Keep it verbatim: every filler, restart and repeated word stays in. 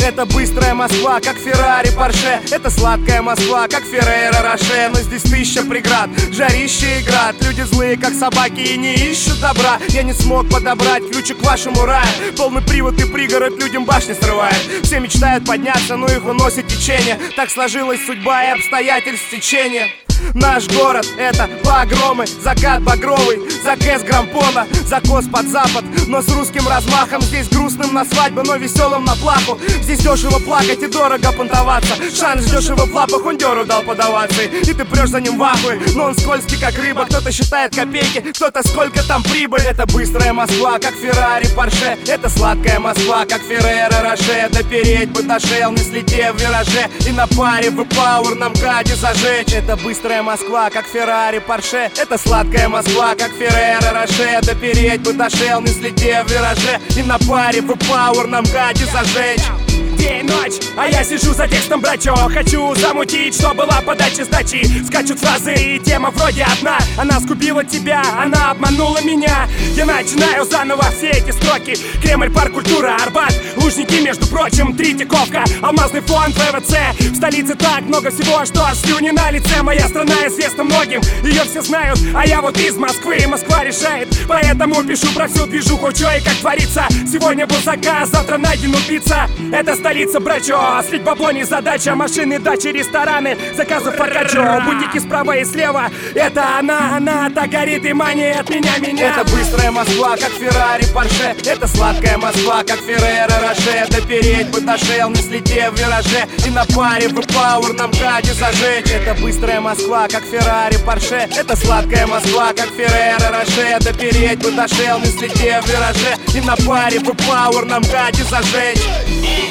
Это быстрая Москва, как Феррари, Порше. Это сладкая Москва, как Феррейра, Роше. Но здесь тысяча преград, жарище и град. Люди злые, как собаки, и не ищут добра. Я не смог подобрать ключик к вашему раю. Полный привод и пригород людям башни срывает. Все мечтают подняться, но их уносит течение. Так сложилась судьба и обстоятельств течения. Наш город — это погромы, закат багровый, закэс грампона, закос под запад, но с русским размахом. Здесь грустным на свадьбу, но веселым на плаху. Здесь дешево плакать и дорого понтоваться. Шанс дешево в лапах, он дёру дал подаваться. И ты прешь за ним в ахуе, но он скользкий как рыба. Кто-то считает копейки, кто-то сколько там прибыль. Это быстрая Москва, как Феррари, Порше. Это сладкая Москва, как Феррейра, Роше. Допереть бы дошел, не слетев в вираже. И на паре в пауэр на МКАДе зажечь. Это быстрая Москва, как Феррари, Порше. Это сладкая Москва, как Феррейра, Роше. Допереть бы дошел, не слетев в вираже. И на паре в пауэр на МКАДе зажечь. День, ночь, а я сижу за текстом, брачо. Хочу замутить, что была подача сдачи. Скачут фразы и тема вроде одна. Она скупила тебя, она обманула меня. Я начинаю заново все эти строки. Кремль, парк, культура, Арбат, Лужники, между прочим, Третьяковка, алмазный фонд, ФВЦ. В столице так много всего, что аж слюни на лице. Моя страна известна многим, ее все знают. А я вот из Москвы, и Москва решает. Поэтому пишу про всю движуху, чё и как творится. Сегодня был заказ, завтра найден убийца. Это столица, брачо, слить бабло не задача. Машины, дачи, рестораны, заказов фаркачо. Бутики справа и слева, это она, она так горит и мания от меня, меня. Это быстрая Москва, как Феррари, Порше. Это сладкая Москва, как Феррейра, Роше. Допереть бы дошел, не слетев в вираже. И на паре в пауэр на МКАДе зажечь. Это быстрая Москва, как Феррари, Порше. Это сладкая Москва, как Феррейра, Роше. Допереть бы дошел, не слетев в вираже. И на паре в пауэр на МКАДе зажечь.